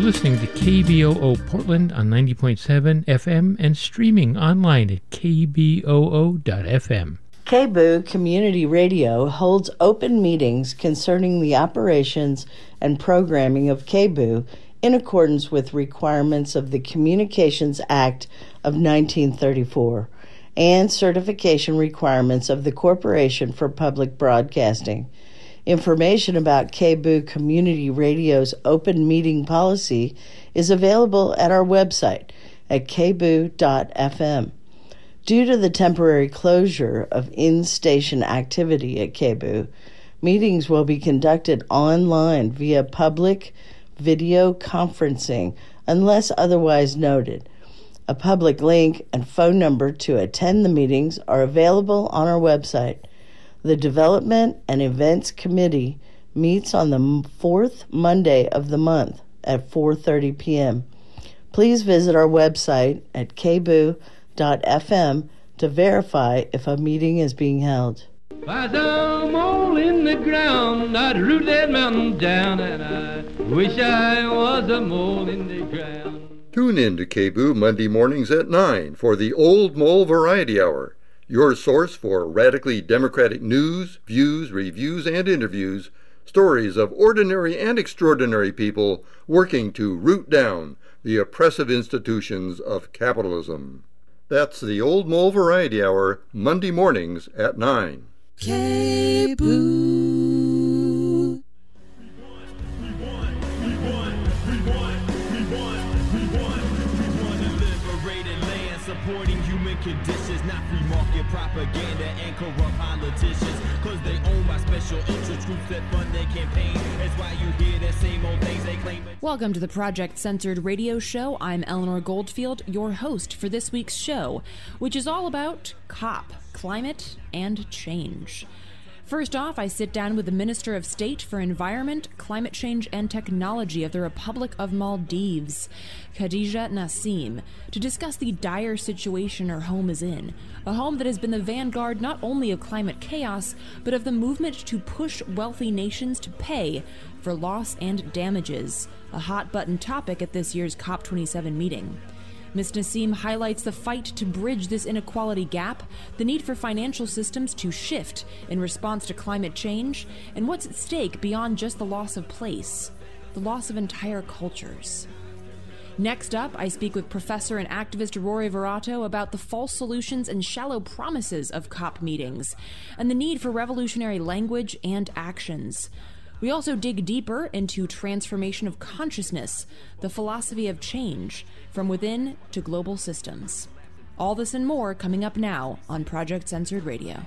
listening to KBOO Portland on 90.7 FM and streaming online at kboo.fm. KBOO Community Radio holds open meetings concerning the operations and programming of KBOO in accordance with requirements of the Communications Act of 1934 and certification requirements of the Corporation for Public Broadcasting. Information about KBOO Community Radio's open meeting policy is available at our website at kboo.fm. Due to the temporary closure of in-station activity at KBOO, meetings will be conducted online via public video conferencing unless otherwise noted. A public link and phone number to attend the meetings are available on our website. The Development and Events Committee meets on the fourth Monday of the month at 4:30 p.m. Please visit our website at kboo.fm to verify if a meeting is being held. If I saw a mole in the ground, I'd root that mountain down, and I wish I was a mole in the ground. Tune in to KBOO Monday mornings at 9 for the Old Mole Variety Hour, your source for radically democratic news, views, reviews, and interviews, stories of ordinary and extraordinary people working to root down the oppressive institutions of capitalism. That's the Old Mole Variety Hour, Monday mornings at 9. KBOO. Supporting human conditions, not free market propaganda and corrupt politicians, cause they own by special interest groups that fund their campaign. That's why you hear the same old things they claim. Welcome to the Project Censored radio show. I'm Eleanor Goldfield, your host for this week's show, which is all about COP, climate and change. First off, I sit down with the Minister of State for Environment, Climate Change and Technology of the Republic of Maldives, Khadija Nassim, to discuss the dire situation her home is in, a home that has been the vanguard not only of climate chaos, but of the movement to push wealthy nations to pay for loss and damages, a hot-button topic at this year's COP27 meeting. Ms. Nassim highlights the fight to bridge this inequality gap, the need for financial systems to shift in response to climate change, and what's at stake beyond just the loss of place, the loss of entire cultures. Next up, I speak with professor and activist Rory Virato about the false solutions and shallow promises of COP meetings, and the need for revolutionary language and actions. We also dig deeper into transformation of consciousness, the philosophy of change, from within to global systems. All this and more coming up now on Project Censored Radio.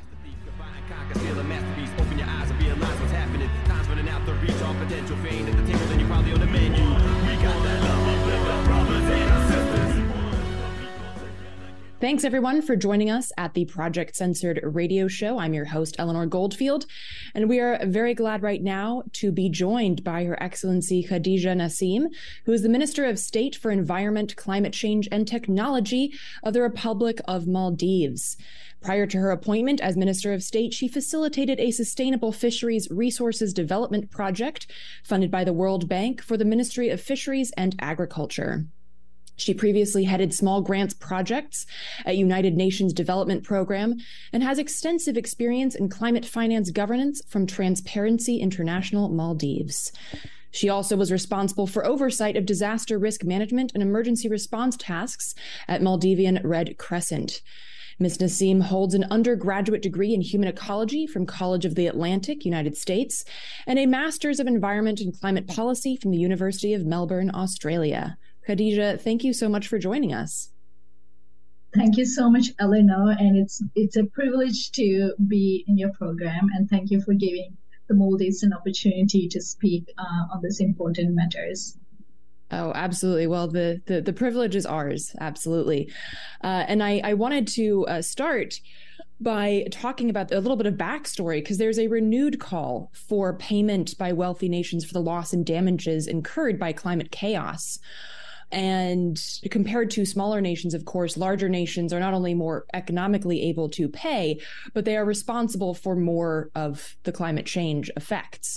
Thanks, everyone, for joining us at the Project Censored radio show. I'm your host, Eleanor Goldfield, and we are very glad right now to be joined by Her Excellency Khadija Nassim, who is the Minister of State for Environment, Climate Change and Technology of the Republic of Maldives. Prior to her appointment as Minister of State, she facilitated a sustainable fisheries resources development project funded by the World Bank for the Ministry of Fisheries and Agriculture. She previously headed small grants projects at United Nations Development Program and has extensive experience in climate finance governance from Transparency International Maldives. She also was responsible for oversight of disaster risk management and emergency response tasks at Maldivian Red Crescent. Ms. Nassim holds an undergraduate degree in human ecology from College of the Atlantic, United States, and a Master's of Environment and Climate Policy from the University of Melbourne, Australia. Khadija, thank you so much for joining us. Thank you so much, Eleanor, and it's a privilege to be in your program, and thank you for giving the Maldives an opportunity to speak on these important matters. Oh, absolutely. Well, the privilege is ours. Absolutely. And I wanted to start by talking about a little bit of backstory, because there's a renewed call for payment by wealthy nations for the loss and damages incurred by climate chaos. And compared to smaller nations, of course, larger nations are not only more economically able to pay, but they are responsible for more of the climate change effects.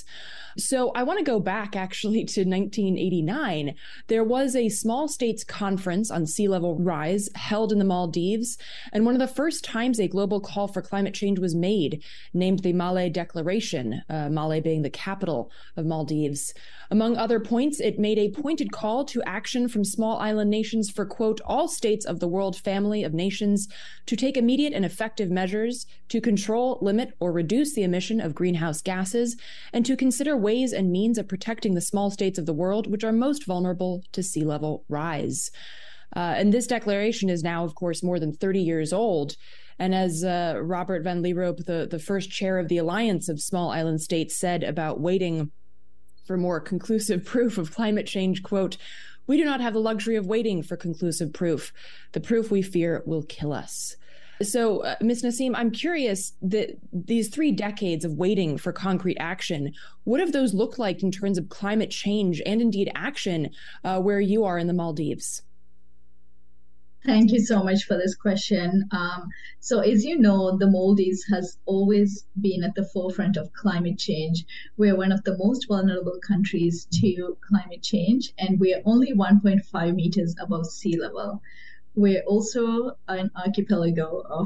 So I want to go back actually to 1989. There was a small states conference on sea level rise held in the Maldives, and one of the first times a global call for climate change was made, named the Malé Declaration, Malé being the capital of Maldives. Among other points, it made a pointed call to action from small island nations for, quote, all states of the world family of nations to take immediate and effective measures to control, limit, or reduce the emission of greenhouse gases, and to consider ways and means of protecting the small states of the world which are most vulnerable to sea level rise. And this declaration is now, of course, more than 30 years old. And as Robert van Lierop, the first chair of the Alliance of Small Island States, said about waiting for more conclusive proof of climate change, quote, we do not have the luxury of waiting for conclusive proof. The proof we fear will kill us. So, Ms. Nassim, I'm curious that these 3 decades of waiting for concrete action, what have those looked like in terms of climate change and indeed action where you are in the Maldives? Thank you so much for this question. So as you know, the Maldives has always been at the forefront of climate change. We're one of the most vulnerable countries to climate change, and we're only 1.5 meters above sea level. We're also an archipelago of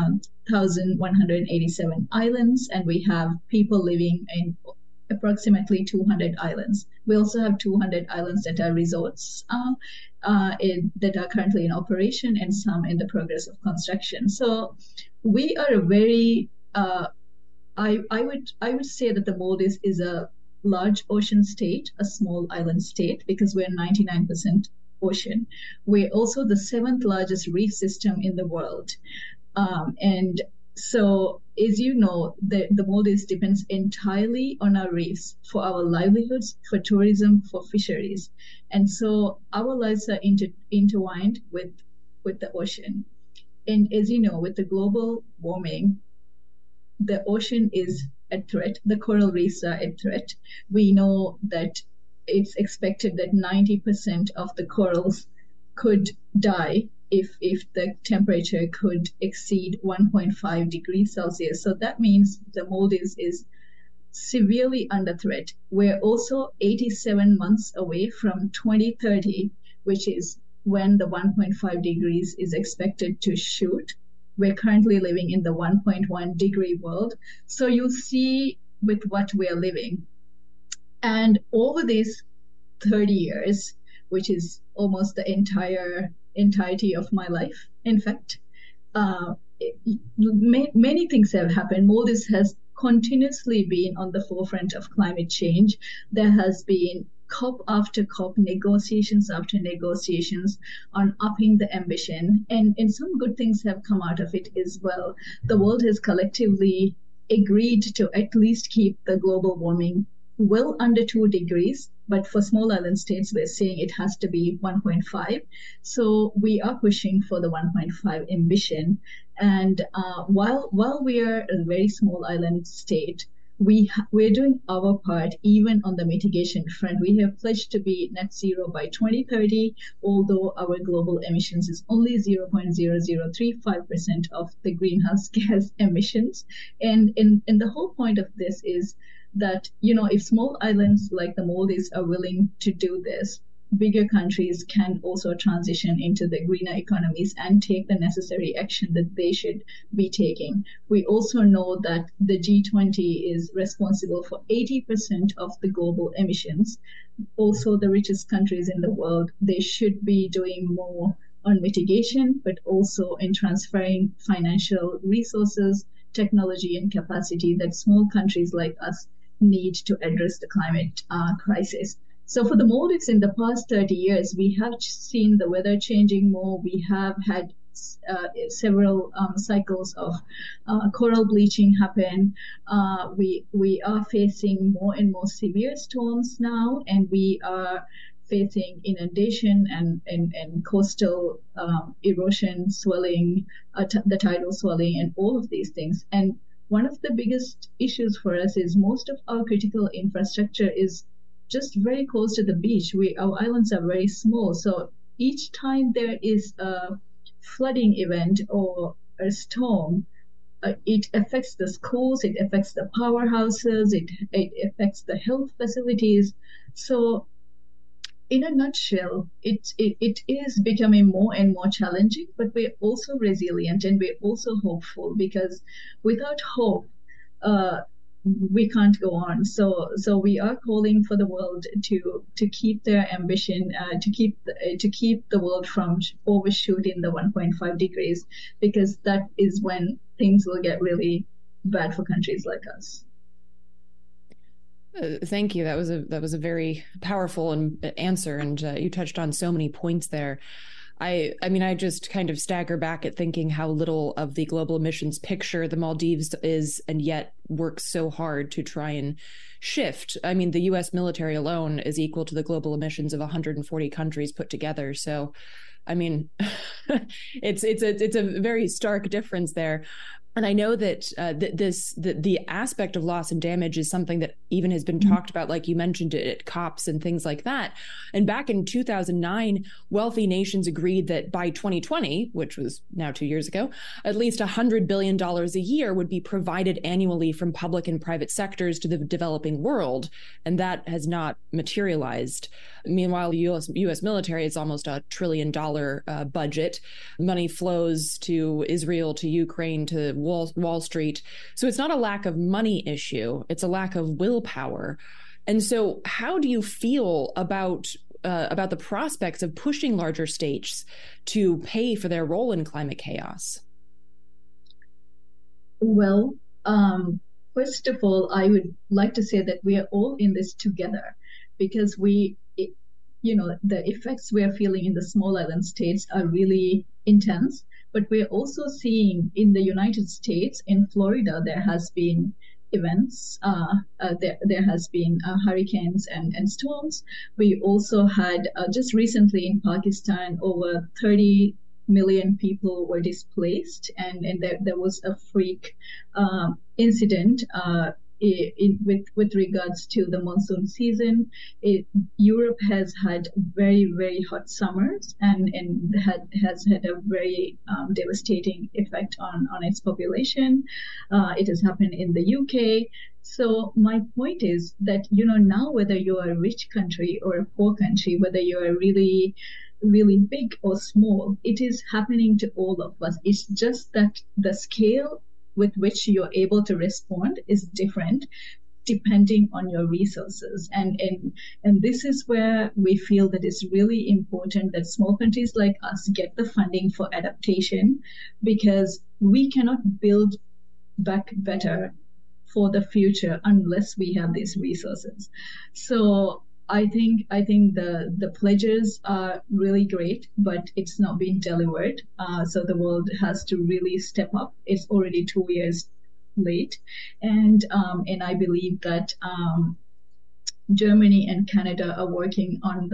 1,187 islands, and we have people living in approximately 200 islands. We also have 200 islands that are resorts that are currently in operation, and some in the progress of construction. So we are a very, I would say that the Maldives is a large ocean state, a small island state, because we're 99% ocean. We're also the 7th largest reef system in the world. And so, as you know, the Maldives depends entirely on our reefs for our livelihoods, for tourism, for fisheries. And so our lives are intertwined with the ocean. And as you know, with the global warming, the ocean is at threat. The coral reefs are at threat. We know that it's expected that 90% of the corals could die if the temperature could exceed 1.5 degrees Celsius. So that means the Maldives is severely under threat. We're also 87 months away from 2030, which is when the 1.5 degrees is expected to shoot. We're currently living in the 1.1 degree world. So you'll see with what we're living. And over these 30 years, which is almost the entirety of my life, in fact, many things have happened. Maldives has continuously been on the forefront of climate change. There has been COP after COP, negotiations after negotiations on upping the ambition, and some good things have come out of it as well. The world has collectively agreed to at least keep the global warming well under 2 degrees, but for small island states, we're saying it has to be 1.5. So we are pushing for the 1.5 ambition. And while we are a very small island state, we're doing our part even on the mitigation front. We have pledged to be net zero by 2030, although our global emissions is only 0.0035% of the greenhouse gas emissions. And the whole point of this is that, you know, if small islands like the Maldives are willing to do this, bigger countries can also transition into the greener economies and take the necessary action that they should be taking. We also know that the G20 is responsible for 80% of the global emissions. Also, the richest countries in the world, they should be doing more on mitigation, but also in transferring financial resources, technology, and capacity that small countries like us need to address the climate crisis. So for the Maldives, in the past 30 years, we have seen the weather changing more. We have had several cycles of coral bleaching happen. We are facing more and more severe storms now, and we are facing inundation and coastal erosion, swelling, the tidal swelling, and all of these things. And one of the biggest issues for us is most of our critical infrastructure is just very close to the beach. Our islands are very small. So each time there is a flooding event or a storm, it affects the schools, it affects the powerhouses, it affects the health facilities. So in a nutshell, it is becoming more and more challenging, but we're also resilient and we're also hopeful, because without hope, we can't go on. So we are calling for the world to keep their ambition, to keep the world from overshooting the 1.5 degrees, because that is when things will get really bad for countries like us. Thank you. That was a very powerful answer, and you touched on so many points there. I mean, I just kind of stagger back at thinking how little of the global emissions picture the Maldives is, and yet works so hard to try and shift. I mean, the U.S. military alone is equal to the global emissions of 140 countries put together. So, I mean, it's a very stark difference there. And I know that the aspect of loss and damage is something that even has been talked about, like you mentioned it, at COPs and things like that. And back in 2009, wealthy nations agreed that by 2020, which was now 2 years ago, at least $100 billion a year would be provided annually from public and private sectors to the developing world. And that has not materialized. Meanwhile, the U.S. military is almost $1 trillion budget. Money flows to Israel, to Ukraine, to Wall Street. So it's not a lack of money issue. It's a lack of willpower. And so how do you feel about the prospects of pushing larger states to pay for their role in climate chaos? Well, first of all, I would like to say that we are all in this together, because the effects we are feeling in the small island states are really intense. But we're also seeing in the United States, in Florida, there has been events, there has been hurricanes and storms. We also had just recently in Pakistan, over 30 million people were displaced, and there was a freak incident with regards to the monsoon season. Europe has had very, very hot summers and has had a very devastating effect on its population. It has happened in the UK. So my point is that, now whether you're a rich country or a poor country, whether you're really, really big or small, it is happening to all of us. It's just that the scale with which you're able to respond is different depending on your resources. And this is where we feel that it's really important that small countries like us get the funding for adaptation, because we cannot build back better for the future unless we have these resources. So I think the pledges are really great, but it's not being delivered. So the world has to really step up. It's already 2 years late, and I believe that Germany and Canada are working on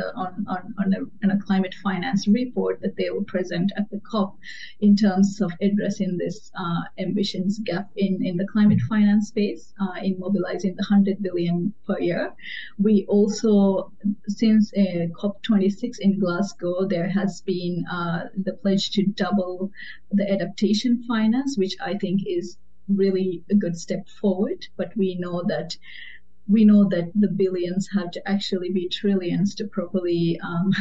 a climate finance report that they will present at the COP in terms of addressing this ambitions gap in the climate finance space, in mobilizing the 100 billion per year. We also, since COP26 in Glasgow, there has been the pledge to double the adaptation finance, which I think is really a good step forward. But we know that the billions have to actually be trillions to properly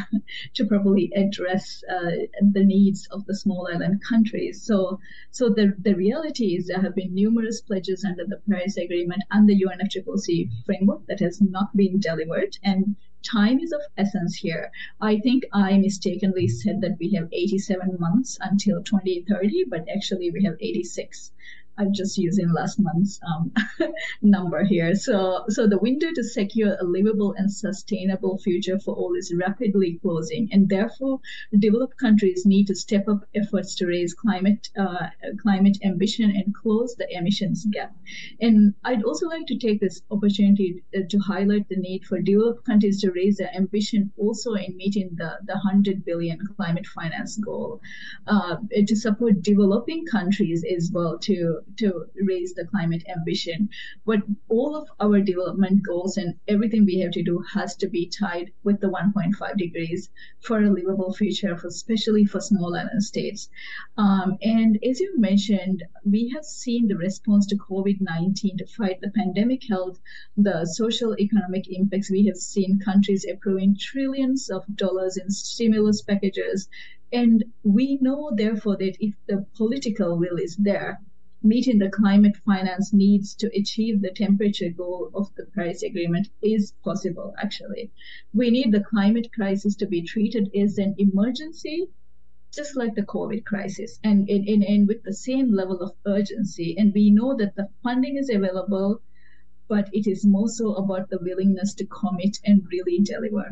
address the needs of the small island countries. So the reality is there have been numerous pledges under the Paris Agreement and the UNFCCC framework that has not been delivered, and time is of essence here. I think I mistakenly said that we have 87 months until 2030, but actually we have 86. I'm just using last month's number here. So the window to secure a livable and sustainable future for all is rapidly closing, and therefore developed countries need to step up efforts to raise climate ambition and close the emissions gap. And I'd also like to take this opportunity to highlight the need for developed countries to raise their ambition also in meeting the 100 billion climate finance goal, to support developing countries as well to to raise the climate ambition. But all of our development goals and everything we have to do has to be tied with the 1.5 degrees for a livable future, especially for small island states. And as you mentioned, we have seen the response to COVID-19 to fight the pandemic health, the social economic impacts. We have seen countries approving trillions of dollars in stimulus packages. And we know, therefore, that if the political will is there, meeting the climate finance needs to achieve the temperature goal of the Paris Agreement is possible, actually. We need the climate crisis to be treated as an emergency, just like the COVID crisis, and with the same level of urgency. And we know that the funding is available, but it is more so about the willingness to commit and really deliver.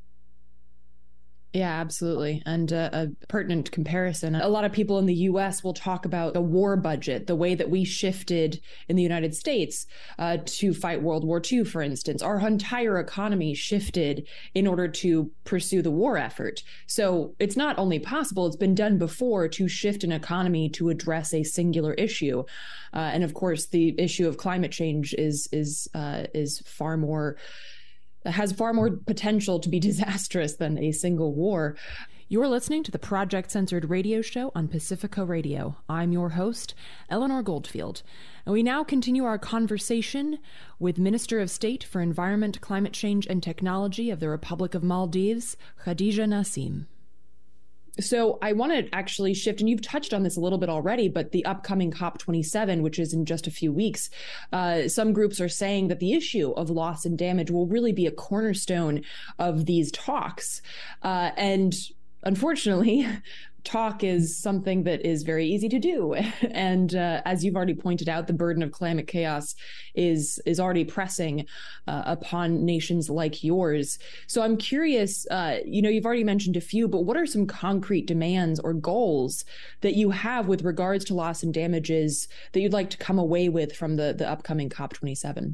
Yeah, absolutely. And a pertinent comparison. A lot of people in the U.S. will talk about the war budget, the way that we shifted in the United States to fight World War II, for instance. Our entire economy shifted in order to pursue the war effort. So it's not only possible, it's been done before to shift an economy to address a singular issue. And of course, the issue of climate change is far more has far more potential to be disastrous than a single war. You're listening to the Project Censored radio show on Pacifica Radio. I'm your host, Eleanor Goldfield. And we now continue our conversation with Minister of State for Environment, Climate Change and Technology of the Republic of Maldives, Khadija Nasim. So I want to actually shift, and you've touched on this a little bit already, but the upcoming COP27, which is in just a few weeks, some groups are saying that the issue of loss and damage will really be a cornerstone of these talks. And unfortunately, talk is something that is very easy to do. And as you've already pointed out, the burden of climate chaos is already pressing upon nations like yours. So I'm curious, you've already mentioned a few, but what are some concrete demands or goals that you have with regards to loss and damages that you'd like to come away with from the upcoming COP27?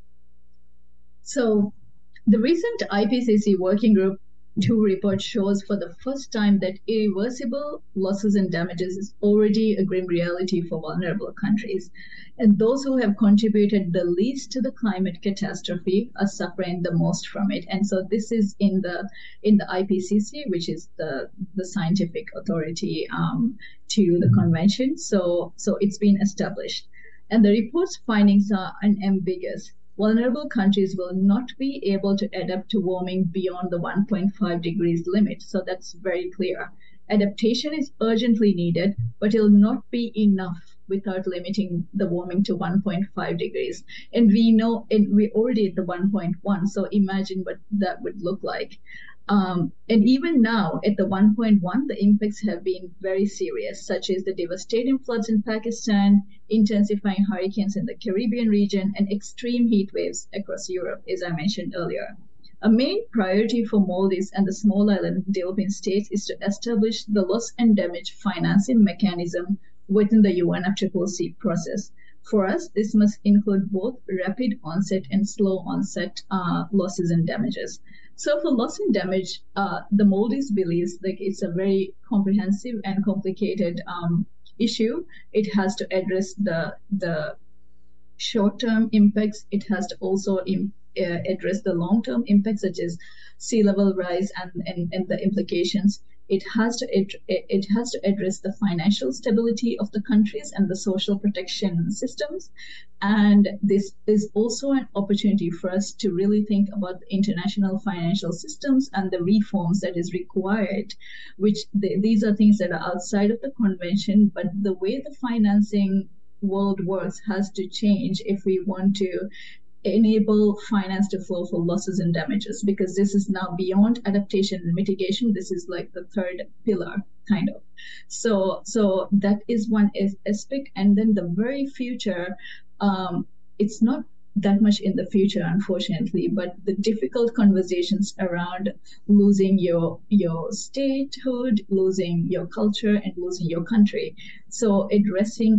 So the recent IPCC Working Group 2 report shows for the first time that irreversible losses and damages is already a grim reality for vulnerable countries. And those who have contributed the least to the climate catastrophe are suffering the most from it. And so this is in the IPCC, which is the scientific authority to the convention. So it's been established. And the report's findings are unambiguous. Vulnerable countries will not be able to adapt to warming beyond the 1.5 degrees limit. So that's very clear. Adaptation is urgently needed, but it will not be enough without limiting the warming to 1.5 degrees. And we know, and we're already at the 1.1, so imagine what that would look like. And even now, at the 1.1, the impacts have been very serious, such as the devastating floods in Pakistan, intensifying hurricanes in the Caribbean region, and extreme heat waves across Europe, as I mentioned earlier. A main priority for Maldives and the small island developing states is to establish the loss and damage financing mechanism within the UNFCCC process. For us, this must include both rapid onset and slow onset losses and damages. So for loss and damage, the Maldives believes like it's a very comprehensive and complicated issue. It has to address the short-term impacts. It has to also address the long-term impacts, such as sea level rise and the implications. It has to address the financial stability of the countries and the social protection systems. And this is also an opportunity for us to really think about the international financial systems and the reforms that is required, which these are things that are outside of the convention, but the way the financing world works has to change if we want to enable finance to flow for losses and damages, because this is now beyond adaptation and mitigation. This is like the third pillar, kind of. So that is one aspect. And then the very future, it's not that much in the future, unfortunately, but the difficult conversations around losing your statehood, losing your culture, and losing your country. So addressing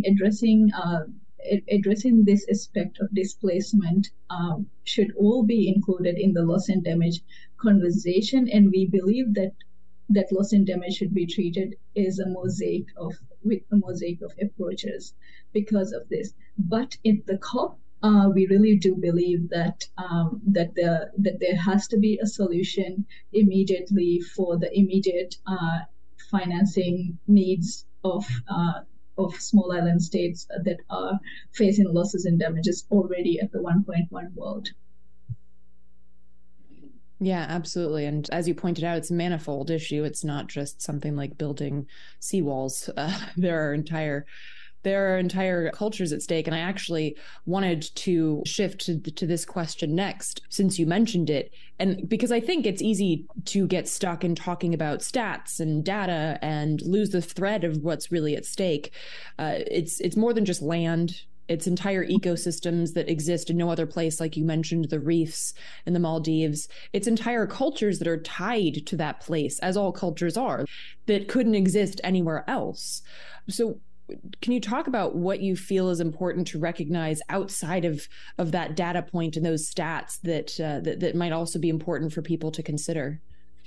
this aspect of displacement should all be included in the loss and damage conversation. And we believe that that loss and damage should be treated is with a mosaic of approaches because of this. But in the COP, we really do believe that there has to be a solution immediately for the immediate financing needs of small island states that are facing losses and damages already at the 1.1 world. Yeah, absolutely. And as you pointed out, it's a manifold issue. It's not just something like building seawalls. There are entire cultures at stake. And I actually wanted to shift to this question next, since you mentioned it. And because I think it's easy to get stuck in talking about stats and data and lose the thread of what's really at stake. It's more than just land. It's entire ecosystems that exist in no other place, like you mentioned, the reefs in the Maldives. It's entire cultures that are tied to that place, as all cultures are, that couldn't exist anywhere else. So can you talk about what you feel is important to recognize outside of that data point and those stats that might also be important for people to consider?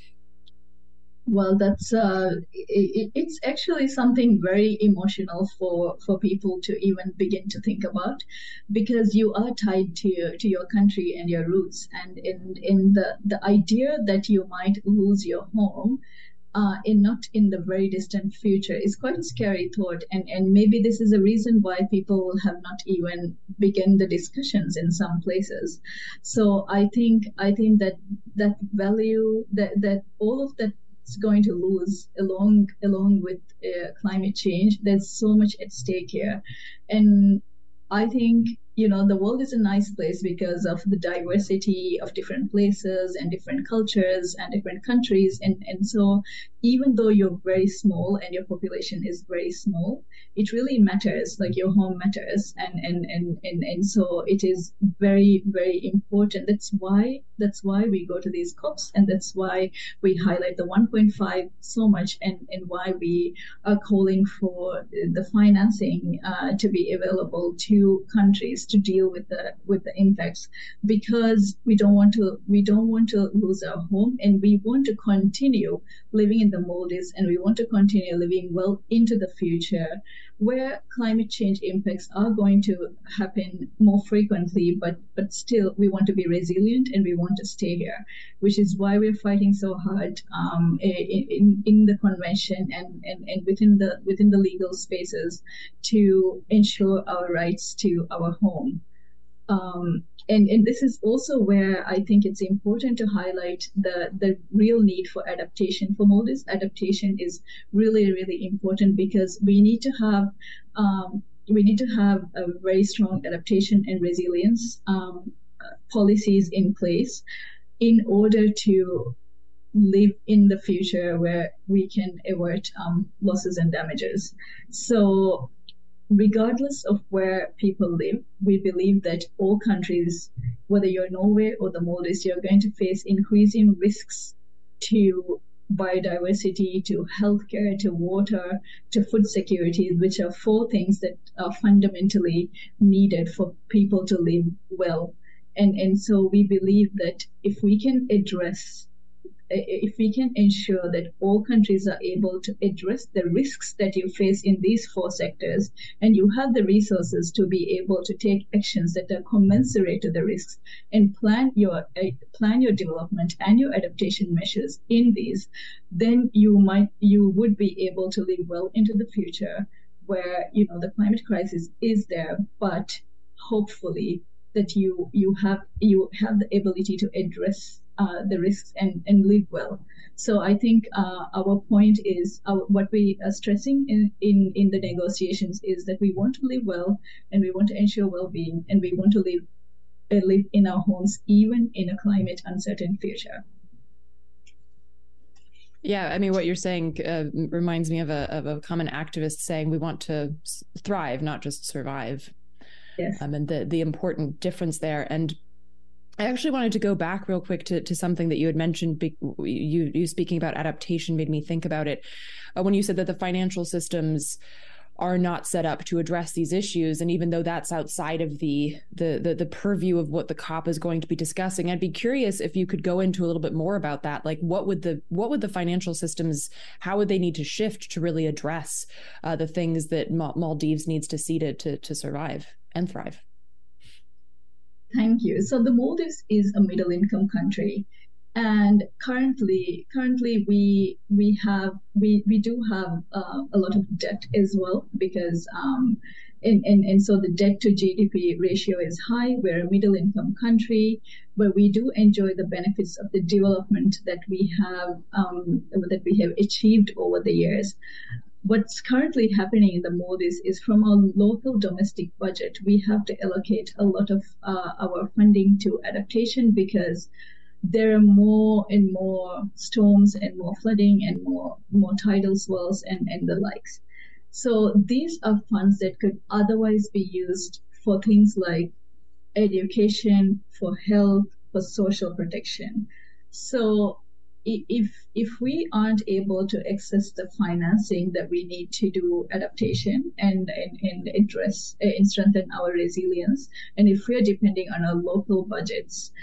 Well, that's it's actually something very emotional for people to even begin to think about, because you are tied to your country and your roots, and in the idea that you might lose your home not in the very distant future is quite a scary thought, and maybe this is a reason why people have not even begun the discussions in some places. So I think that value that all of that is going to lose along with climate change. There's so much at stake here, and I think the world is a nice place because of the diversity of different places and different cultures and different countries. And so even though you're very small and your population is very small, it really matters, like your home matters. And so it is very, very important. That's why we go to these COPs, and that's why we highlight the 1.5 so much, and why we are calling for the financing to be available to countries to deal with the impacts, because we don't want to lose our home, and we want to continue living in the Maldives, and we want to continue living well into the future, where climate change impacts are going to happen more frequently, but still we want to be resilient and we want to stay here, which is why we're fighting so hard in the convention and within the legal spaces to ensure our rights to our home. And this is also where I think it's important to highlight the real need for adaptation. For Maldives, adaptation is really, really important, because we need to have a very strong adaptation and resilience policies in place in order to live in the future where we can avert losses and damages. So regardless of where people live, we believe that all countries, whether you're Norway or the Maldives, you're going to face increasing risks to biodiversity, to healthcare, to water, to food security, which are 4 things that are fundamentally needed for people to live well. And so we believe that if we can ensure that all countries are able to address the risks that you face in these 4 sectors, and you have the resources to be able to take actions that are commensurate to the risks and plan your development and your adaptation measures in these, then you would be able to live well into the future, where the climate crisis is there, but hopefully that you have the ability to address the risks and live well. So I think our point is, what we are stressing in the negotiations is that we want to live well, and we want to ensure well-being, and we want to live in our homes even in a climate uncertain future. Yeah, I mean, what you're saying reminds me of a common activist saying we want to thrive, not just survive. Yes. And the important difference there. And I actually wanted to go back real quick to something that you had mentioned. You speaking about adaptation made me think about it. When you said that the financial systems are not set up to address these issues. And even though that's outside of the purview of what the COP is going to be discussing, I'd be curious if you could go into a little bit more about that. Like, what would the financial systems, how would they need to shift to really address the things that Maldives needs to see to survive and thrive? Thank you. So the Maldives is a middle income country. And currently, we do have a lot of debt as well, because and so the debt to GDP ratio is high. We're a middle income country, but we do enjoy the benefits of the development that we have achieved over the years. What's currently happening in the Maldives is, from our local domestic budget, we have to allocate a lot of our funding to adaptation, because there are more and more storms and more flooding and more tidal swells and the likes. So these are funds that could otherwise be used for things like education, for health, for social protection. So if we aren't able to access the financing that we need to do adaptation and address and strengthen our resilience, and if we're depending on our local budgets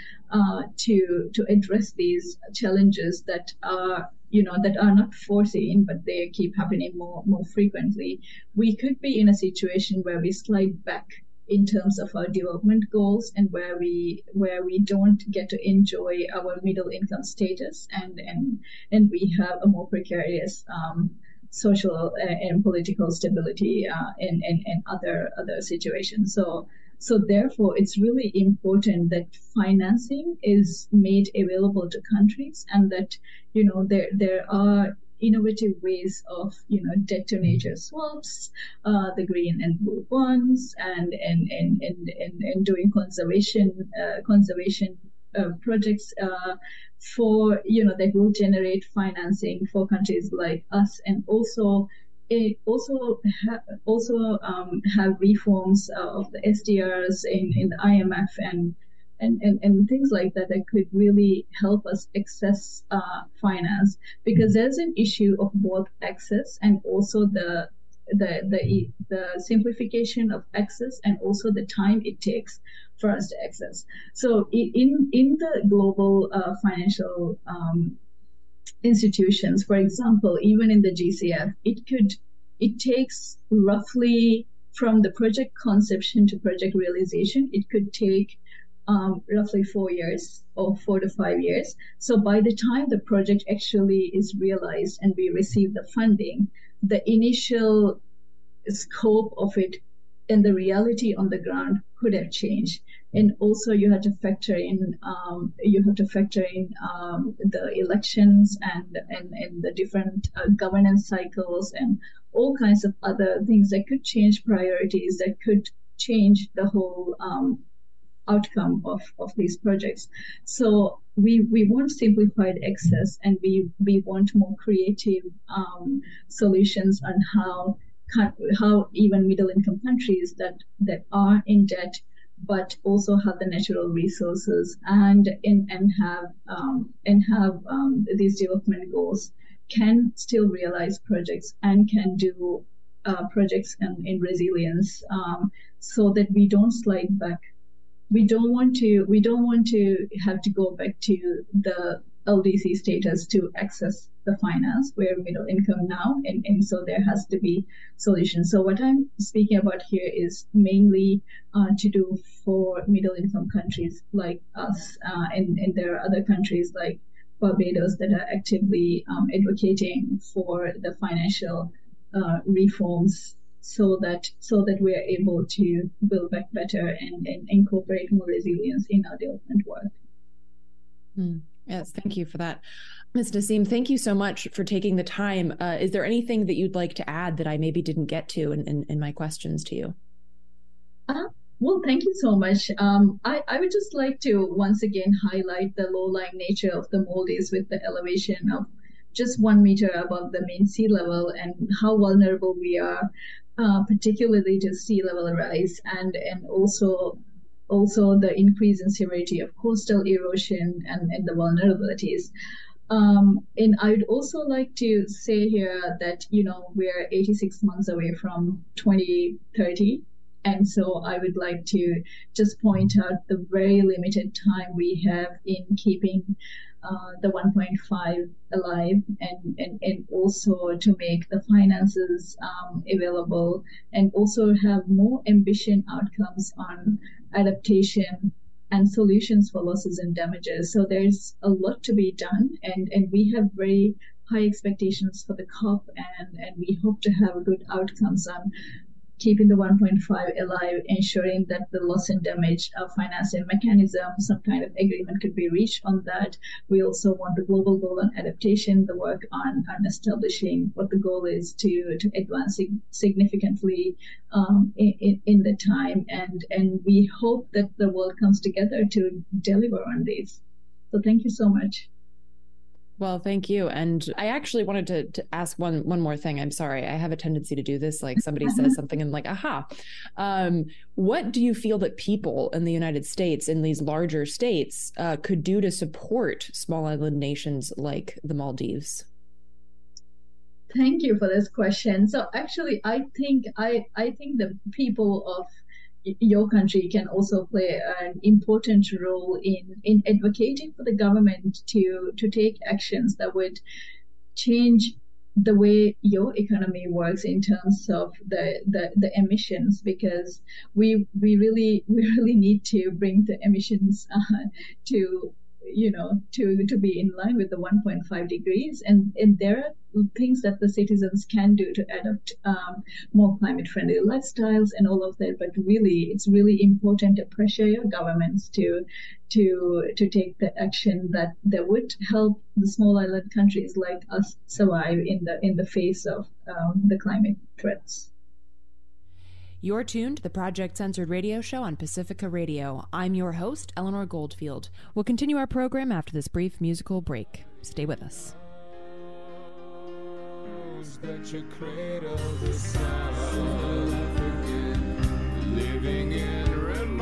to address these challenges that are not foreseen, but they keep happening more frequently, we could be in a situation where we slide back in terms of our development goals, and where we don't get to enjoy our middle income status, and we have a more precarious social and political stability and other situations. So therefore, it's really important that financing is made available to countries, and that there are innovative ways of debt to nature swaps, the green and blue bonds, and doing conservation projects for that will generate financing for countries like us, and also have reforms of the SDRs in the IMF and things like that could really help us access finance, because there's an issue of both access and also the simplification of access, and also the time it takes for us to access. So in the global financial institutions, for example, even in the GCF, it takes roughly, from the project conception to project realization, it could take roughly 4 years or 4 to 5 years. So by the time the project actually is realized and we receive the funding, the initial scope of it and the reality on the ground could have changed. And also you have to factor in the elections and the different governance cycles and all kinds of other things that could change priorities, that could change the whole outcome of these projects. So we want simplified access, and we want more creative solutions on how even middle income countries that are in debt but also have the natural resources and have these development goals can still realize projects and can do projects in resilience, so that we don't slide back. We don't want to have to go back to the LDC status to access the finance. We're middle income now, and so there has to be solutions. So what I'm speaking about here is mainly to do for middle income countries like us, and there are other countries like Barbados that are actively advocating for the financial reforms, so that we are able to build back better and incorporate more resilience in our development work. Yes, thank you for that. Ms. Naseem, thank you so much for taking the time. Is there anything that you'd like to add that I maybe didn't get to in my questions to you? Well, thank you so much. I would just like to once again highlight the low-lying nature of the Maldives, with the elevation of just 1 meter above the mean sea level, and how vulnerable we are, particularly to sea level rise, and also the increase in severity of coastal erosion and the vulnerabilities. And I would also like to say here that, we're 86 months away from 2030. And so I would like to just point out the very limited time we have in keeping the 1.5 alive, and also to make the finances available, and also have more ambitious outcomes on adaptation and solutions for losses and damages. So there's a lot to be done, and we have very high expectations for the COP, and we hope to have good outcomes on keeping the 1.5 alive, ensuring that the loss and damage financing mechanism, some kind of agreement could be reached on that. We also want the global goal on adaptation, the work on establishing what the goal is to advance significantly in the time. And we hope that the world comes together to deliver on this. So thank you so much. Well, thank you. And I actually wanted to ask one more thing. I'm sorry. I have a tendency to do this. Like somebody says something and like, aha. What do you feel that people in the United States, in these larger states, could do to support small island nations like the Maldives? Thank you for this question. So actually, I think the people of your country can also play an important role in advocating for the government to take actions that would change the way your economy works in terms of the emissions, because we really need to bring the emissions to be in line with the 1.5 degrees. And there are things that the citizens can do to adopt more climate-friendly lifestyles and all of that. But really, it's really important to pressure your governments to take the action that would help the small island countries like us survive in the face of the climate threats. You're tuned to the Project Censored radio show on Pacifica Radio. I'm your host, Eleanor Goldfield. We'll continue our program after this brief musical break. Stay with us. That you cradle the South African, living in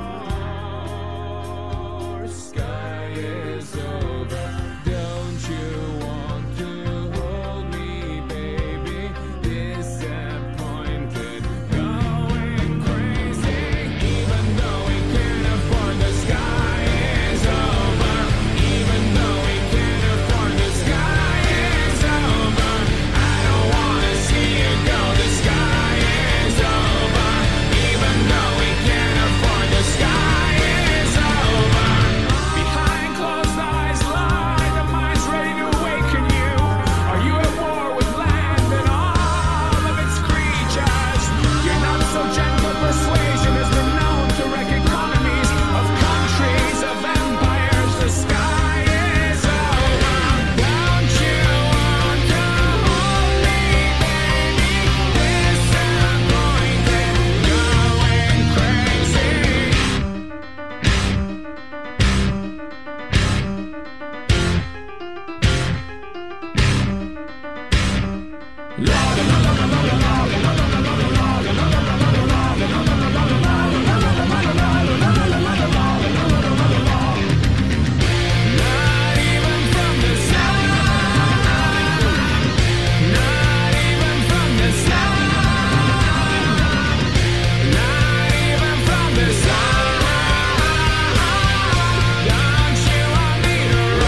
remorse. Sky is over. Don't you want to hold me, baby? Disappointed, going crazy, even though we can't afford the sky is over. Even though we can't afford the sky is over. See you go, the sky is over. Even though we can't afford the sky is over. Behind closed eyes lie the minds ready to awaken you. Are you at war with land and all of its creatures? Your not so gentle persuasion has been known to wreck economies of countries, of empires. The sky is over. Don't you want to hold me, baby? Disappointed, going crazy. Not even from the sun. Not even from the sun. Not even from the sun. Don't you want me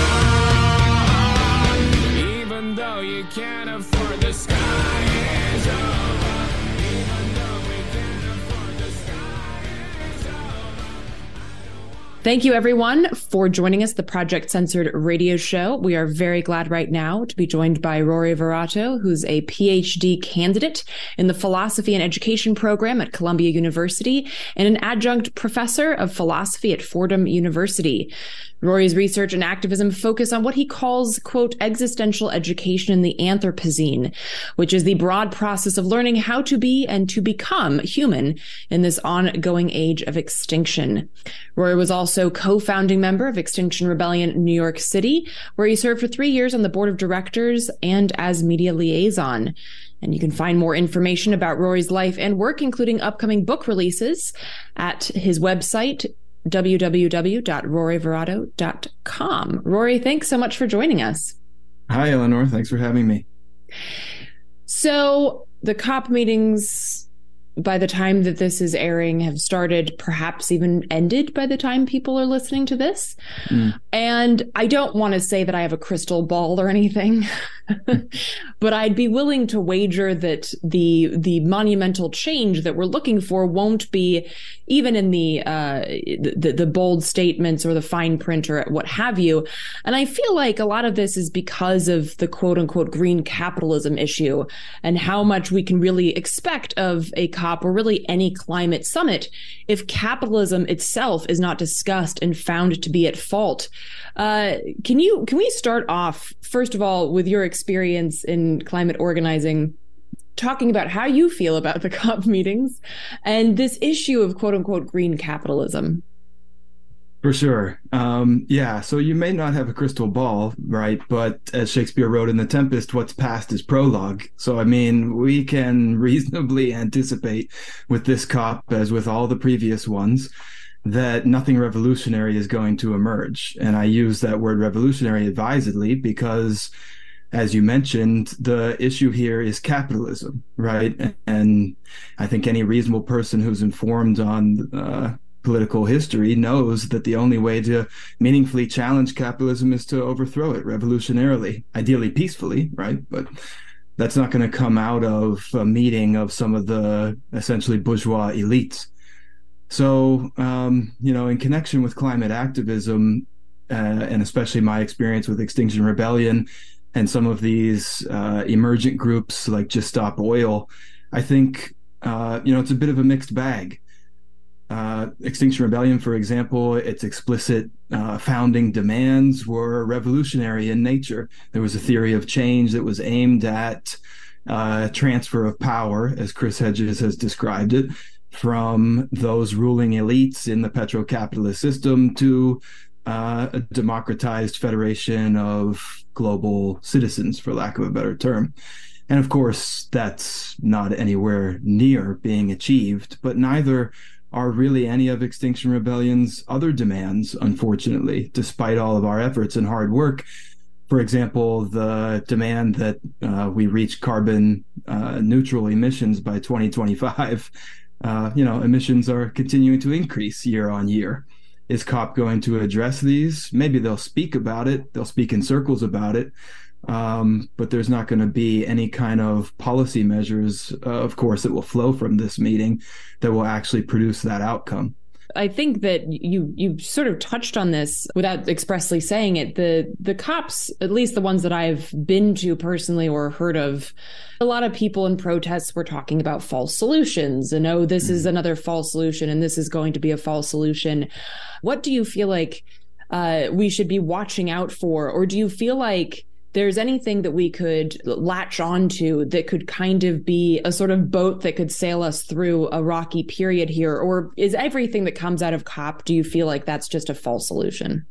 to run? Even though you can't afford the sky is over. Even though we can't afford the sky is over. Thank you, everyone, for joining us, the Project Censored radio show. We are very glad right now to be joined by Rory Virato, who's a PhD candidate in the Philosophy and Education program at Columbia University and an adjunct professor of philosophy at Fordham University. Rory's research and activism focus on what he calls, quote, existential education in the Anthropocene, which is the broad process of learning how to be and to become human in this ongoing age of extinction. Rory was also co-founding member of Extinction Rebellion New York City, where he served for 3 years on the board of directors and as media liaison. And you can find more information about Rory's life and work, including upcoming book releases, at his website, www.roryvirato.com. Rory, thanks so much for joining us. Hi, Eleanor. Thanks for having me. So the COP meetings, by the time that this is airing, have started, perhaps even ended by the time people are listening to this. And I don't want to say that I have a crystal ball or anything, but I'd be willing to wager that the monumental change that we're looking for won't be even in the bold statements or the fine print or what have you. And I feel like a lot of this is because of the quote unquote green capitalism issue and how much we can really expect of a COP or really any climate summit if capitalism itself is not discussed and found to be at fault. Can we start off, first of all, with your experience in climate organizing, talking about how you feel about the COP meetings and this issue of quote unquote green capitalism? For sure. Yeah, so you may not have a crystal ball, right? But as Shakespeare wrote in The Tempest, what's past is prologue. So, I mean, we can reasonably anticipate with this COP, as with all the previous ones, that nothing revolutionary is going to emerge. And I use that word revolutionary advisedly because, as you mentioned, the issue here is capitalism, right? And I think any reasonable person who's informed on political history knows that the only way to meaningfully challenge capitalism is to overthrow it revolutionarily, ideally peacefully, right? But that's not going to come out of a meeting of some of the essentially bourgeois elites. So, in connection with climate activism, and especially my experience with Extinction Rebellion and some of these emergent groups like Just Stop Oil, I think, it's a bit of a mixed bag. Extinction Rebellion, for example, its explicit founding demands were revolutionary in nature. There was a theory of change that was aimed at transfer of power, as Chris Hedges has described it, from those ruling elites in the petro-capitalist system to a democratized federation of global citizens, for lack of a better term. And of course, that's not anywhere near being achieved, but neither are really any of Extinction Rebellion's other demands, unfortunately, despite all of our efforts and hard work. For example, the demand that we reach carbon neutral emissions by 2025. Emissions are continuing to increase year on year. Is COP going to address these? Maybe they'll speak about it. They'll speak in circles about it. But there's not going to be any kind of policy measures, of course, that will flow from this meeting that will actually produce that outcome. I think that you sort of touched on this without expressly saying it. The COPs, at least the ones that I've been to personally or heard of, a lot of people in protests were talking about false solutions and, oh, this is another false solution and this is going to be a false solution. What do you feel like we should be watching out for? Or do you feel like there's anything that we could latch onto that could kind of be a sort of boat that could sail us through a rocky period here? Or is everything that comes out of COP, do you feel like that's just a false solution?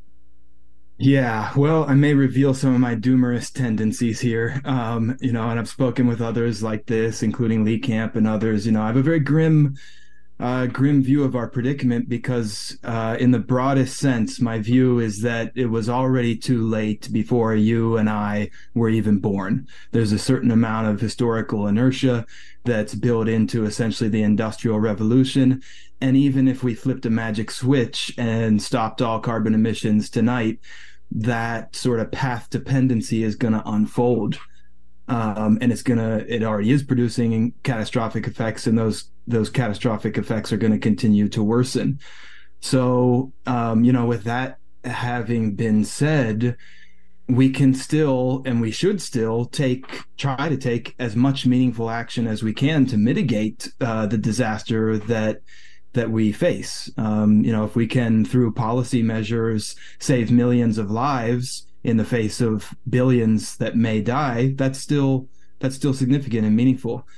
Yeah, well, I may reveal some of my doomerist tendencies here, and I've spoken with others like this, including Lee Camp and others. I have a very grim view of our predicament because in the broadest sense, my view is that it was already too late before you and I were even born. There's a certain amount of historical inertia that's built into essentially the Industrial Revolution. And even if we flipped a magic switch and stopped all carbon emissions tonight, that sort of path dependency is going to unfold. And it already is producing catastrophic effects, and those catastrophic effects are going to continue to worsen. So, with that having been said, we can still, and we should still try to take as much meaningful action as we can to mitigate the disaster that we face. If we can, through policy measures, save millions of lives in the face of billions that may die, that's still significant and meaningful.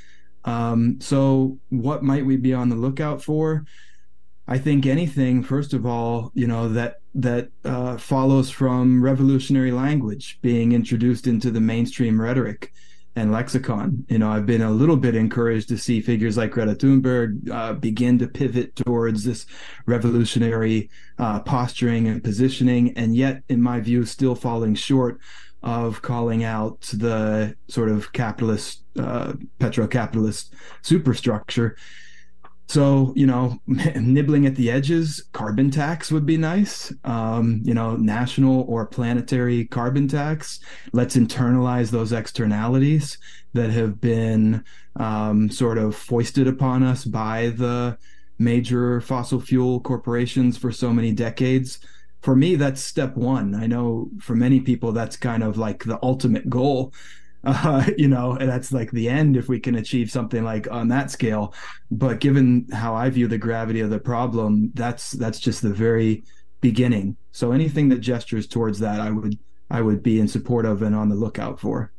So what might we be on the lookout for? I think anything, first of all, that follows from revolutionary language being introduced into the mainstream rhetoric and lexicon. I've been a little bit encouraged to see figures like Greta Thunberg begin to pivot towards this revolutionary posturing and positioning, and yet, in my view, still falling short of calling out the sort of capitalist, petro-capitalist superstructure. So, nibbling at the edges, carbon tax would be nice. National or planetary carbon tax. Let's internalize those externalities that have been sort of foisted upon us by the major fossil fuel corporations for so many decades. For me, that's step one. I know for many people, that's kind of like the ultimate goal. And that's like the end if we can achieve something like on that scale. But given how I view the gravity of the problem, that's just the very beginning. So anything that gestures towards that, I would be in support of and on the lookout for.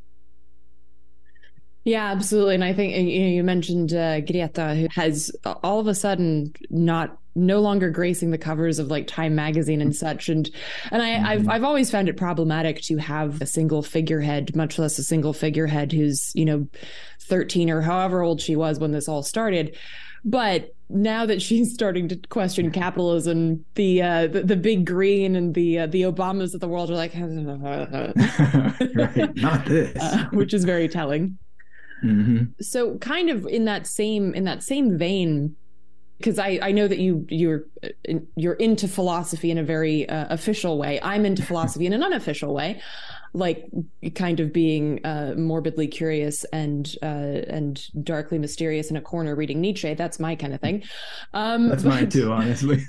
Yeah, absolutely. And I think you mentioned Greta, who has all of a sudden no longer gracing the covers of like Time magazine and such. And I've always found it problematic to have a single figurehead, much less a single figurehead who's 13 or however old she was when this all started. But now that she's starting to question capitalism, the big green and the Obamas of the world are like, right, not this, which is very telling. Mm-hmm. So kind of in that same vein, because I know that you're into philosophy in a very official way. I'm into philosophy in an unofficial way, like kind of being morbidly curious and darkly mysterious in a corner reading Nietzsche. That's my kind of thing. That's mine too, honestly.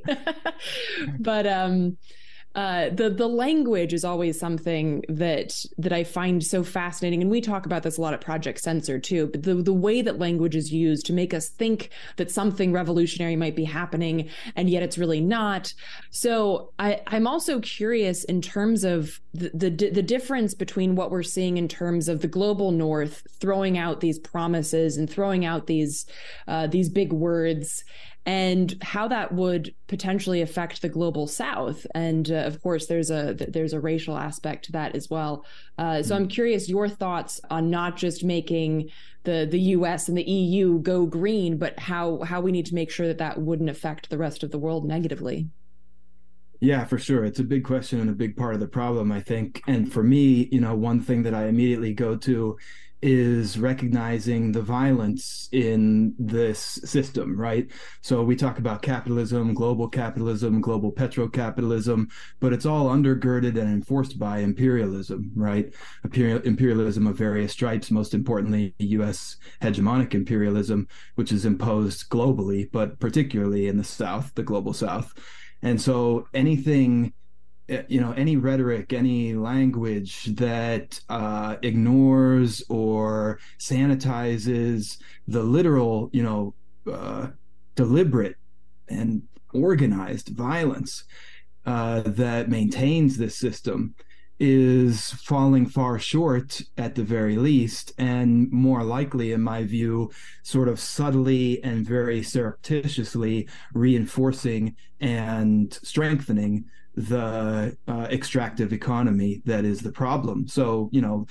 But the language is always something that I find so fascinating. And we talk about this a lot at Project Censored too, but the way that language is used to make us think that something revolutionary might be happening, and yet it's really not. So I'm also curious in terms of the difference between what we're seeing in terms of the global North throwing out these promises and throwing out these big words, and how that would potentially affect the global South. And of course, there's a racial aspect to that as well. So I'm curious your thoughts on not just making the US and the EU go green, but how we need to make sure that wouldn't affect the rest of the world negatively. Yeah, for sure. It's a big question and a big part of the problem, I think. And for me, one thing that I immediately go to is recognizing the violence in this system, right? So we talk about capitalism, global petro-capitalism, but it's all undergirded and enforced by imperialism, right? Imperialism of various stripes, most importantly, US hegemonic imperialism, which is imposed globally, but particularly in the South, the global South. And so anything, any rhetoric, any language that ignores or sanitizes the literal, deliberate and organized violence that maintains this system is falling far short at the very least, and more likely, in my view, sort of subtly and very surreptitiously reinforcing and strengthening the extractive economy that is the problem. So,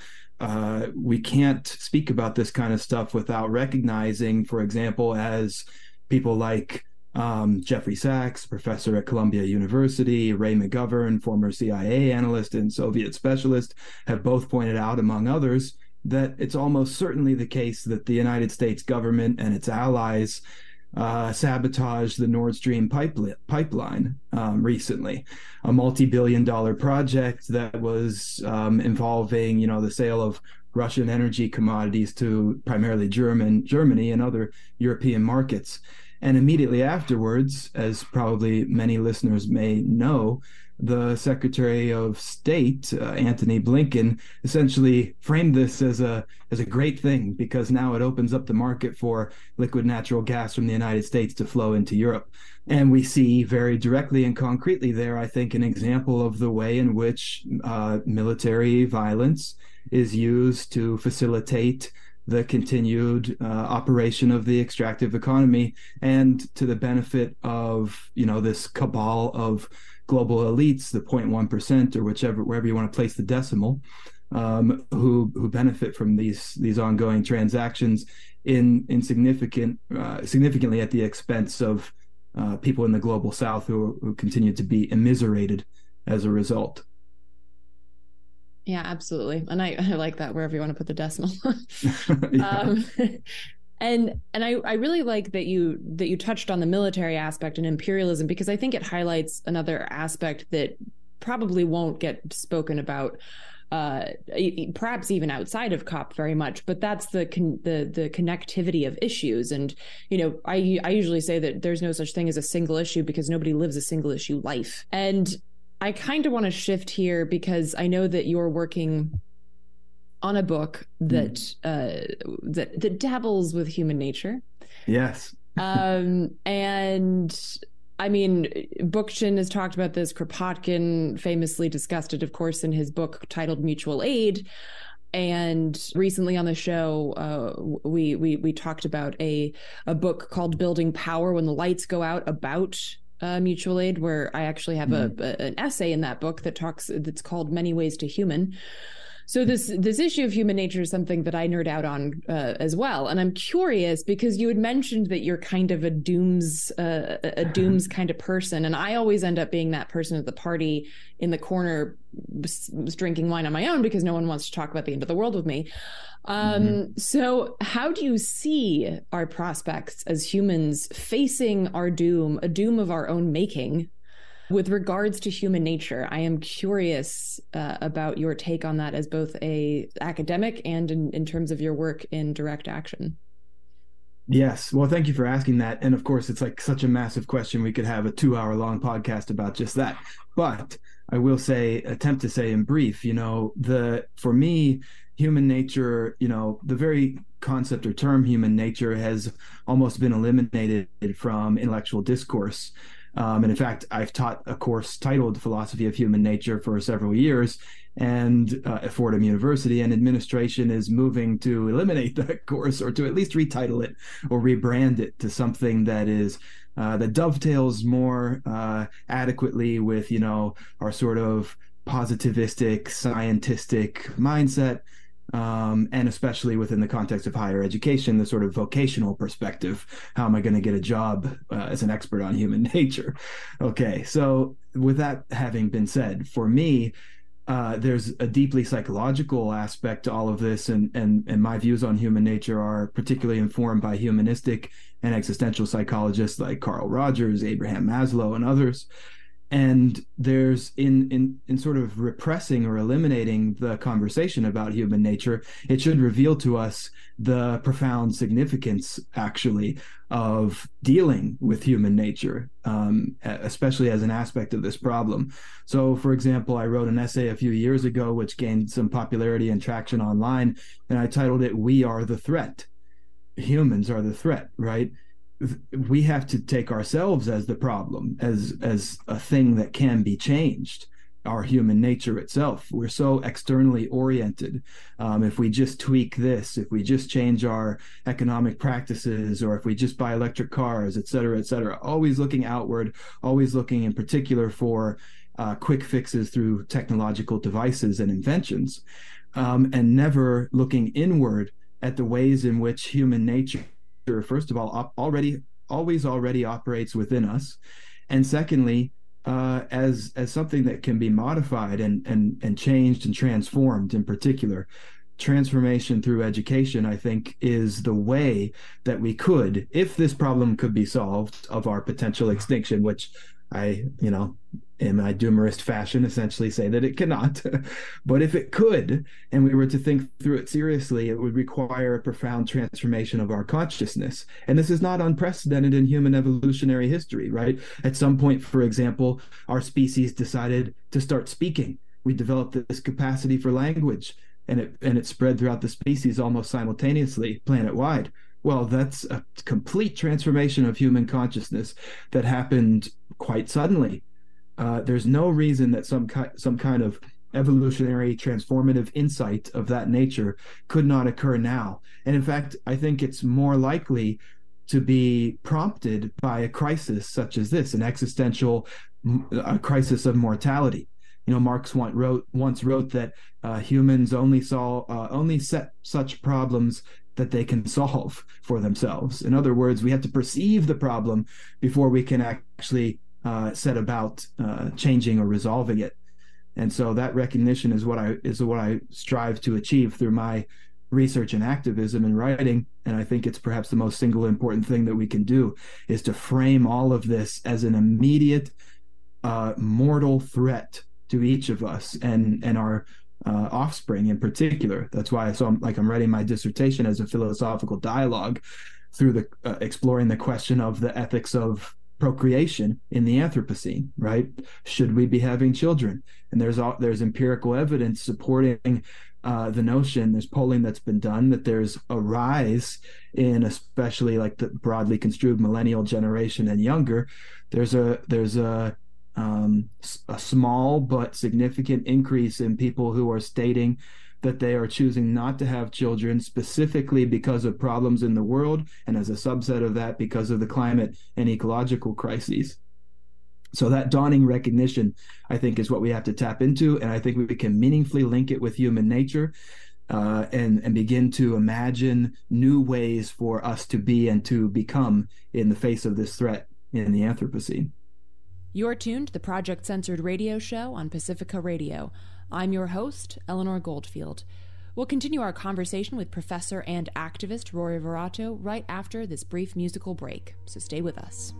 we can't speak about this kind of stuff without recognizing, for example, as people like Jeffrey Sachs, professor at Columbia University, Ray McGovern, former CIA analyst and Soviet specialist, have both pointed out, among others, that it's almost certainly the case that the United States government and its allies sabotaged the Nord Stream pipeline recently, a multi-billion-dollar project that was involving, the sale of Russian energy commodities to primarily Germany and other European markets. And immediately afterwards, as probably many listeners may know, the Secretary of State, Antony Blinken, essentially framed this as a great thing, because now it opens up the market for liquid natural gas from the United States to flow into Europe. And we see very directly and concretely there, I think, an example of the way in which military violence is used to facilitate the continued operation of the extractive economy, and to the benefit of this cabal of global elites, the 0.1% or wherever you want to place the decimal, who benefit from these ongoing transactions significantly at the expense of people in the global South who continue to be immiserated as a result. Yeah, absolutely. And I like that, wherever you want to put the decimal. Yeah. And I really like that you touched on the military aspect and imperialism, because I think it highlights another aspect that probably won't get spoken about, perhaps even outside of COP very much, but that's the connectivity of issues. And I usually say that there's no such thing as a single issue, because nobody lives a single issue life. And I kind of want to shift here, because I know that you're working on a book that that dabbles with human nature. Yes. And I mean, Bookchin has talked about this. Kropotkin famously discussed it, of course, in his book titled Mutual Aid. And recently on the show, we talked about a book called Building Power When the Lights Go Out, about mutual aid, where I actually have an essay in that book that's called Many Ways to Human. So this issue of human nature is something that I nerd out on as well. And I'm curious, because you had mentioned that you're kind of a dooms kind of person. And I always end up being that person at the party in the corner, drinking wine on my own, because no one wants to talk about the end of the world with me. So how do you see our prospects as humans facing our doom, a doom of our own making, with regards to human nature? I am curious about your take on that as both a academic and in terms of your work in direct action. Yes. Well, thank you for asking that. And of course, it's like such a massive question. We could have a 2-hour-long podcast about just that. But I will attempt to say in brief, for me, human nature, the very concept or term human nature has almost been eliminated from intellectual discourse. And in fact, I've taught a course titled Philosophy of Human Nature for several years and at Fordham University, and administration is moving to eliminate that course, or to at least retitle it or rebrand it to something that is that dovetails more adequately with, our sort of positivistic, scientistic mindset. And especially within the context of higher education, the sort of vocational perspective. How am I going to get a job as an expert on human nature? Okay, so with that having been said, for me, there's a deeply psychological aspect to all of this, and my views on human nature are particularly informed by humanistic and existential psychologists like Carl Rogers, Abraham Maslow, and others. And there's in sort of repressing or eliminating the conversation about human nature, it should reveal to us the profound significance, actually, of dealing with human nature, especially as an aspect of this problem. So, for example, I wrote an essay a few years ago, which gained some popularity and traction online, and I titled it, "We Are the Threat." Humans are the threat, right? We have to take ourselves as the problem, as a thing that can be changed. Our human nature itself, we're so externally oriented. If we just tweak this, if we just change our economic practices, or if we just buy electric cars, et cetera, always looking outward, always looking in particular for quick fixes through technological devices and inventions, and never looking inward at the ways in which human nature, first of all, always operates within us, and secondly, as something that can be modified and changed and transformed. In particular, transformation through education, I think, is the way that we could, if this problem could be solved of our potential extinction, which I, in my doomerist fashion, essentially say that it cannot. But if it could, and we were to think through it seriously, it would require a profound transformation of our consciousness. And this is not unprecedented in human evolutionary history, right? At some point, for example, our species decided to start speaking. We developed this capacity for language, and it spread throughout the species almost simultaneously, planet-wide. Well, that's a complete transformation of human consciousness that happened quite suddenly. There's no reason that some kind of evolutionary transformative insight of that nature could not occur now. And in fact, I think it's more likely to be prompted by a crisis such as this, an existential crisis of mortality. Marx once wrote that humans only set such problems that they can solve for themselves. In other words, we have to perceive the problem before we can actually set about changing or resolving it. And so that recognition is what I strive to achieve through my research and activism and writing. And I think it's perhaps the most single important thing that we can do, is to frame all of this as an immediate mortal threat to each of us and our offspring in particular. That's why I'm writing my dissertation as a philosophical dialogue through the exploring the question of the ethics of procreation in the Anthropocene, right? Should we be having children? And there's empirical evidence supporting the notion. There's polling that's been done that there's a rise in, especially like the broadly construed millennial generation and younger. There's a small but significant increase in people who are stating that they are choosing not to have children, specifically because of problems in the world, and as a subset of that, because of the climate and ecological crises. So that dawning recognition, I think, is what we have to tap into, and I think we can meaningfully link it with human nature, and begin to imagine new ways for us to be and to become in the face of this threat in the Anthropocene. You're tuned to the Project Censored radio show on Pacifica Radio. I'm your host, Eleanor Goldfield. We'll continue our conversation with professor and activist Rory Virato right after this brief musical break, so stay with us.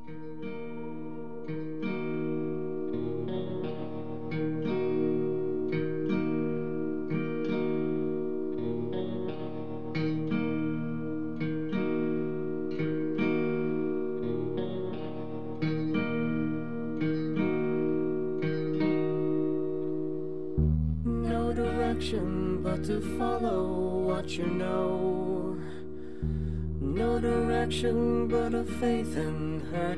But to follow what you know. No direction but a faith in her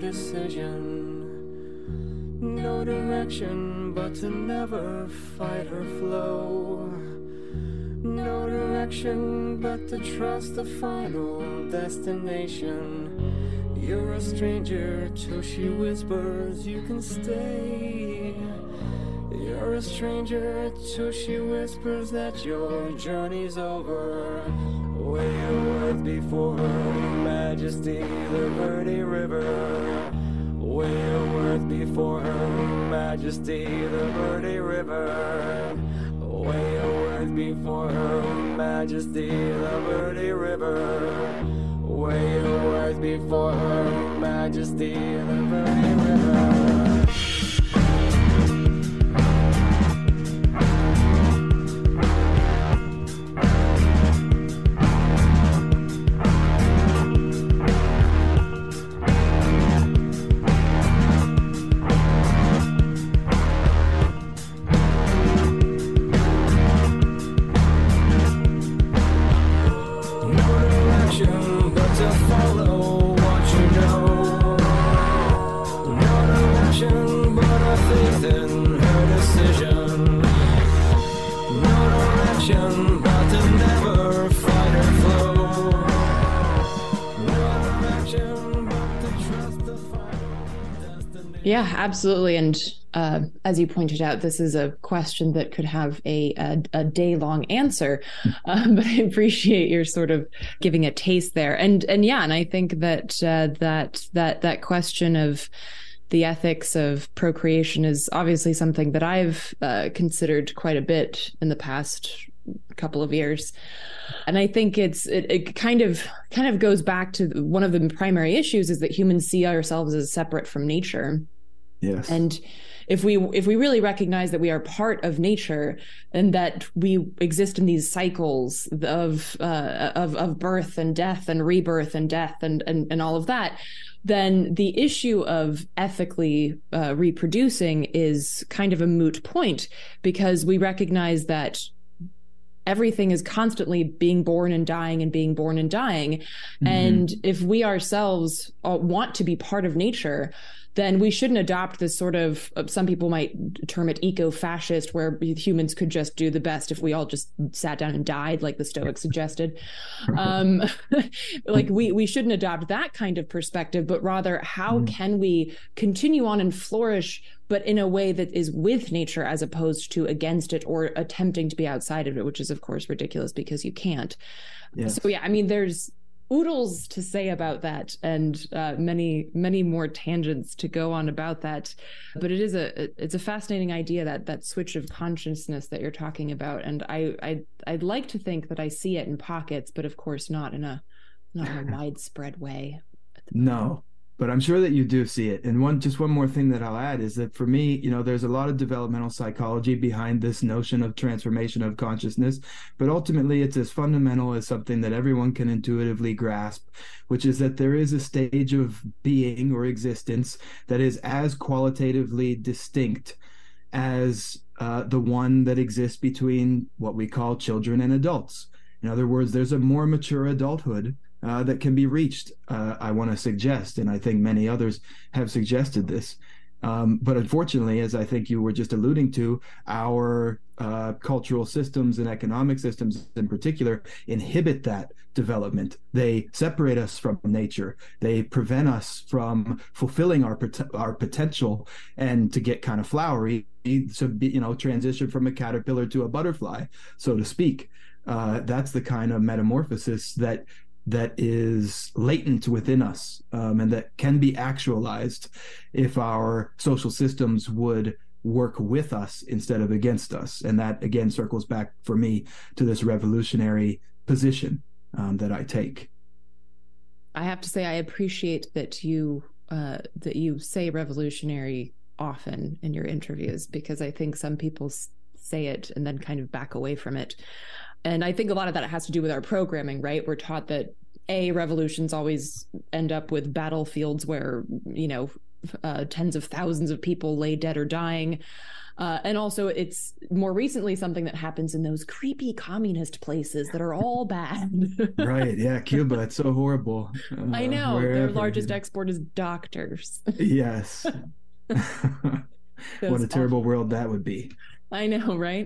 decision. No direction but to never fight her flow. No direction but to trust the final destination. You're a stranger till she whispers you can stay. You're a stranger till she whispers that your journey's over. Weigh your worth before her majesty, the Verde River. Weigh your worth before her majesty, the Verde River. Weigh your worth before her majesty, the Verde River. Weigh your worth before her majesty, the Verde River. Yeah, absolutely. And as you pointed out, this is a question that could have a day-long answer, but I appreciate your sort of giving a taste there. And I think that that question of the ethics of procreation is obviously something that I've considered quite a bit in the past couple of years. And I think it kind of goes back to one of the primary issues is that humans see ourselves as separate from nature. Yes. And if we really recognize that we are part of nature and that we exist in these cycles of birth and death and rebirth and death and all of that, then the issue of ethically reproducing is kind of a moot point, because we recognize that everything is constantly being born and dying and being born and dying. Mm-hmm. And if we ourselves want to be part of nature, then we shouldn't adopt this sort of, some people might term it eco-fascist, where humans could just do the best if we all just sat down and died, like the Stoics suggested. Like we shouldn't adopt that kind of perspective, but rather how can we continue on and flourish, but in a way that is with nature as opposed to against it or attempting to be outside of it, which is of course ridiculous because you can't. Yes. So yeah, I mean, there's oodles to say about that, and many more tangents to go on about that. But it's a fascinating idea, that switch of consciousness that you're talking about. And I'd like to think that I see it in pockets, but of course not in a widespread way. No, but I'm sure that you do see it. And one more thing that I'll add is that for me, there's a lot of developmental psychology behind this notion of transformation of consciousness, but ultimately it's as fundamental as something that everyone can intuitively grasp, which is that there is a stage of being or existence that is as qualitatively distinct as the one that exists between what we call children and adults. In other words, there's a more mature adulthood that can be reached, I want to suggest, and I think many others have suggested this. But unfortunately, as I think you were just alluding to, our cultural systems and economic systems in particular inhibit that development. They separate us from nature. They prevent us from fulfilling our potential, and to get kind of flowery, to transition from a caterpillar to a butterfly, so to speak. That's the kind of metamorphosis that is latent within us, and that can be actualized if our social systems would work with us instead of against us. And that, again, circles back for me to this revolutionary position that I take. I have to say, I appreciate that you say revolutionary often in your interviews, because I think some people say it and then kind of back away from it. And I think a lot of that has to do with our programming, right? We're taught that revolutions always end up with battlefields where, tens of thousands of people lay dead or dying. And also it's more recently something that happens in those creepy communist places that are all bad. Right. Yeah. Cuba. It's so horrible. I know. Their largest export is doctors. Yes. What a terrible world that would be. I know, right?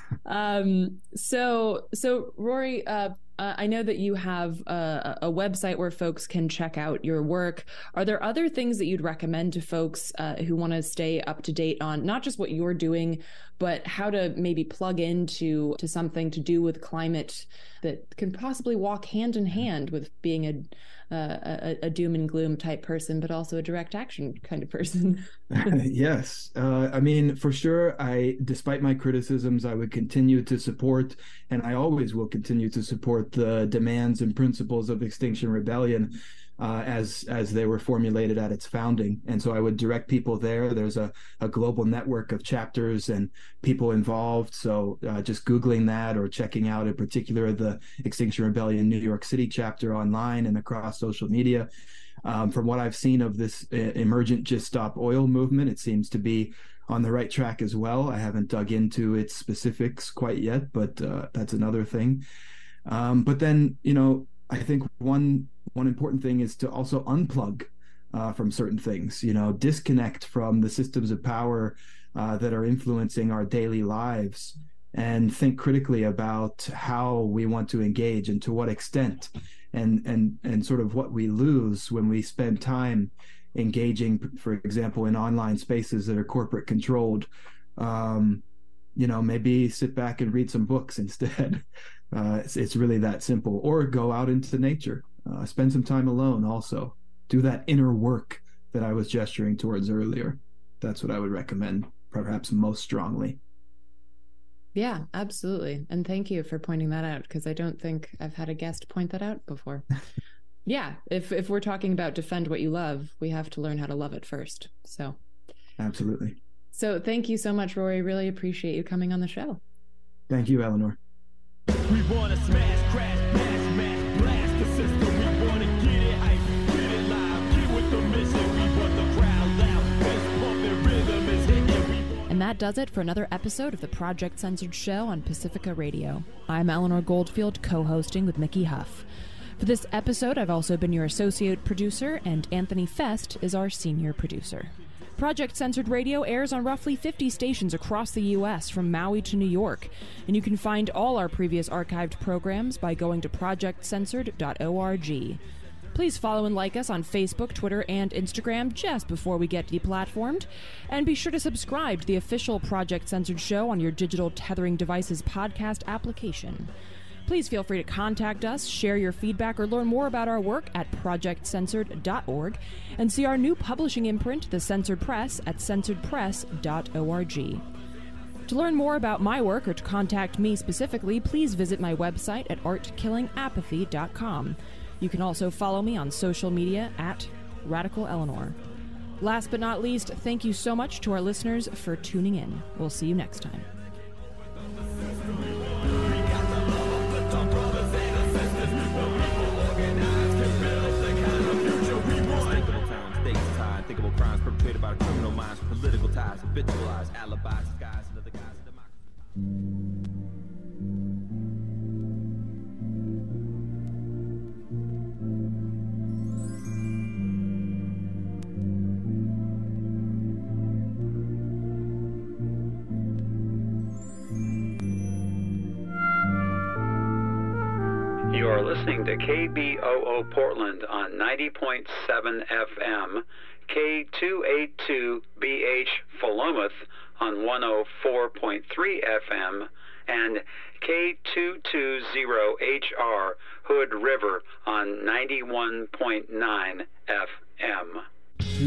So Rory, I know that you have a website where folks can check out your work. Are there other things that you'd recommend to folks who want to stay up to date on not just what you're doing, but how to maybe plug into something to do with climate that can possibly walk hand in hand with being a doom and gloom type person, but also a direct action kind of person? Yes. I mean, for sure, despite my criticisms, I would continue to support, and I always will continue to support, the demands and principles of Extinction Rebellion as they were formulated at its founding. And so I would direct people there. There's a global network of chapters and people involved. So just Googling that or checking out in particular the Extinction Rebellion New York City chapter online and across social media. From what I've seen of this emergent Just Stop Oil movement, it seems to be on the right track as well. I haven't dug into its specifics quite yet, but that's another thing. But then, I think one important thing is to also unplug from certain things, disconnect from the systems of power that are influencing our daily lives, and think critically about how we want to engage and to what extent, and sort of what we lose when we spend time engaging, for example, in online spaces that are corporate controlled. Maybe sit back and read some books instead. It's really that simple. Or go out into nature, spend some time alone also. Do that inner work that I was gesturing towards earlier. That's what I would recommend, perhaps most strongly. Yeah, absolutely. And thank you for pointing that out, because I don't think I've had a guest point that out before. Yeah, if we're talking about defend what you love, we have to learn how to love it first. So absolutely. So thank you so much, Rory. Really appreciate you coming on the show. Thank you, Eleanor. We want to smash, crash, mash, blast the system. We want to get it hype, get it live, get with the mission. We want the crowd loud, bass pumping, rhythm is hitting. And that does it for another episode of the Project Censored Show on Pacifica Radio. I'm Eleanor Goldfield, co-hosting with Mickey Huff. For this episode, I've also been your associate producer, and Anthony Fest is our senior producer. Project Censored Radio airs on roughly 50 stations across the U.S., from Maui to New York, and you can find all our previous archived programs by going to projectcensored.org. Please follow and like us on Facebook, Twitter, and Instagram just before we get deplatformed, and be sure to subscribe to the official Project Censored Show on your digital tethering device's podcast application. Please feel free to contact us, share your feedback, or learn more about our work at projectcensored.org, and see our new publishing imprint, The Censored Press, at censoredpress.org. To learn more about my work or to contact me specifically, please visit my website at artkillingapathy.com. You can also follow me on social media at Radical Eleanor. Last but not least, thank you so much to our listeners for tuning in. We'll see you next time. Unthinkable crimes perpetrated by the criminal minds, political ties, habitualized alibis, guys, and other guys of democracy. You are listening to KBOO Portland on 90.7 FM, K282BH Philomath on 104.3 FM, and K220HR Hood River on 91.9 FM.